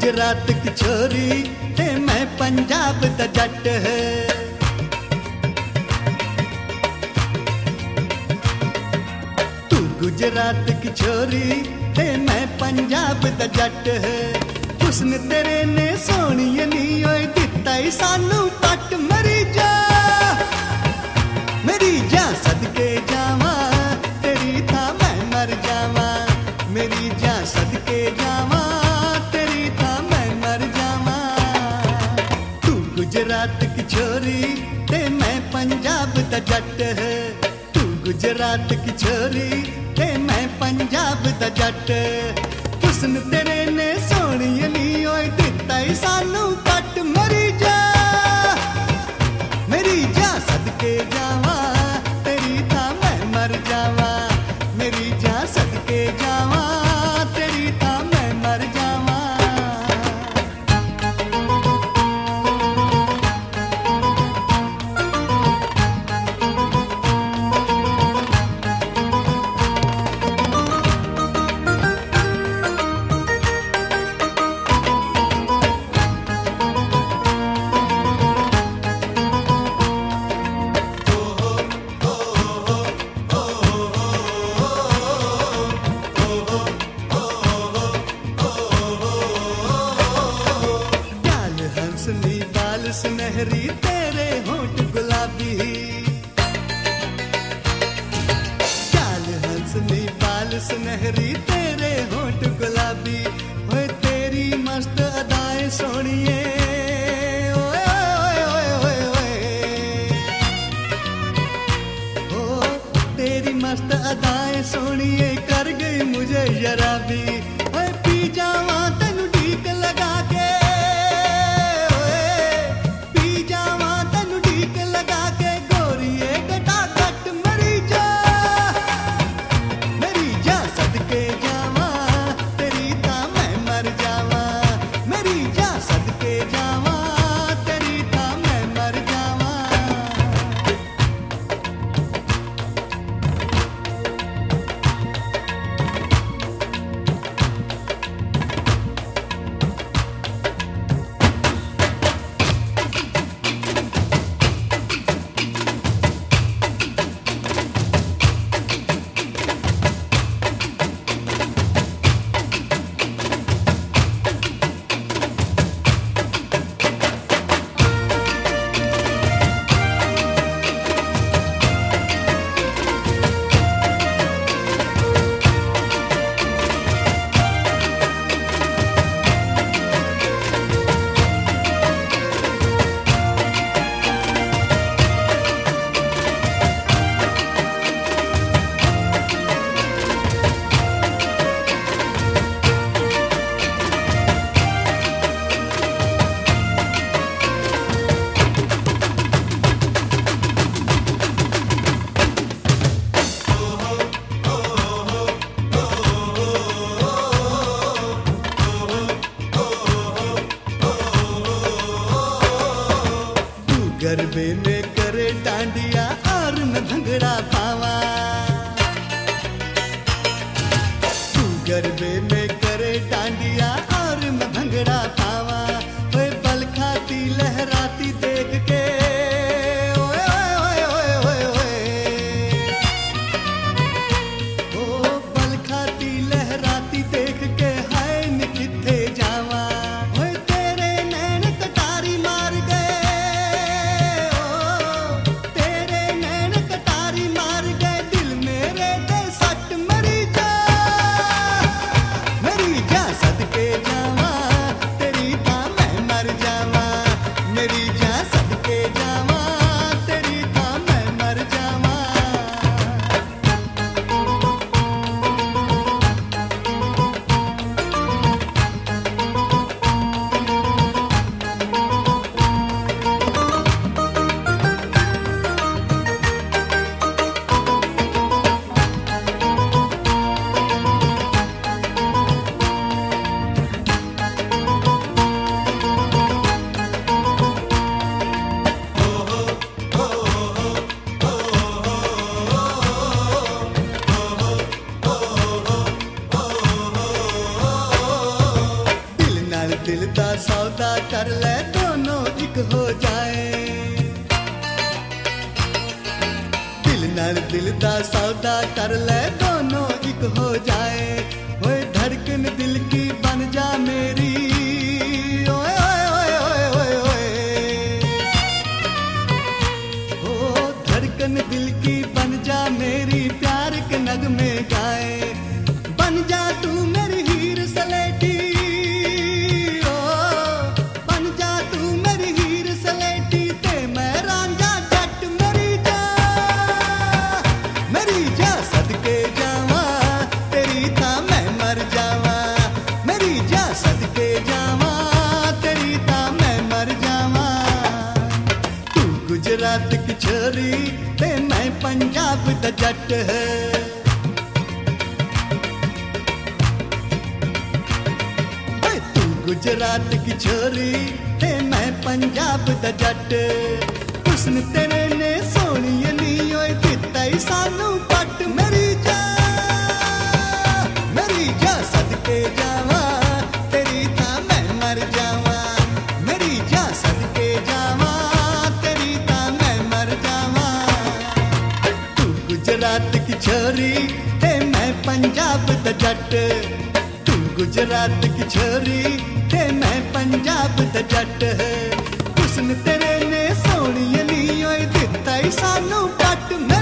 गुजरात की छोरी ते मैं पंजाब दा जट है। तू गुजरात की छोरी ते मैं पंजाब दा जट है। हुस्न तेरे ने सोहणीए नी ओए दिता ही सानू पट। मेरी जा सदके जावा तेरी था मैं मर जावा। मेरी जा सदके जावा तेरी था मैं मर जावा। तू गुजरात की छोरी ते मैं पंजाब दा जट है। तू गुजरात की छोरी ते मैं पंजाब दा जट। हुस्न तेरे ने सोहणीए नी ओए दिता ही सानू पट। मेरी जा सदके जावा तेरी था मैं मर जावा। मेरी जा सदके जावा तेरी था मैं मर जावा। हंसनी बाल सुनहरी तेरे होंठ गुलाबी। चाल हंसनी बाल सुनहरी तेरे होंठ गुलाबी। ओए तेरी मस्त अदाएं सोहणीए ओए ओए ओए ओए। ओ तेरी मस्त अदाएं सोहणीए कर गई मुझे शराबी। ओए पी जावा तैनू ढीक लगा के। दा सौदा कर ले दोनों एक हो जाए। दिल दा सौदा कर ले दोनों एक हो जाए। ओए धड़कन दिल की बन जा मेरी, ओए ओए ओए ओए ओए। ओ धड़कन दिल की बन जा मेरी, प्यार के नगमे गाए। बन जा तू मेरी हीर सलेटी, ओ बन जा तू मेरी हीर सलेटी। ते मैं रांझा जट मेरी जा सदके जावा, तेरी था मैं मर जावा। मेरी जा सदके जावा, तेरी था मैं मर जावा। तू गुजरात की छोरी ते मैं पंजाब दा जट है। तू गुजरात की छोरी ते मैं पंजाब दा जट। हुस्न तेरे ने सोहणिए नी ओए दिता ही सानू पट। मेरी जा सदके जावा, तेरी था मैं मर जावा। मेरी जा सदके जावा, तेरी था मैं मर जावा। तू गुजरात की छोरी ते मैं पंजाब दा जट। तू गुजरात की छोरी ते मैं पंजाब दा जट। हुस्न तेरे ने सोहणिए नी ओए दिता ही सानू पट।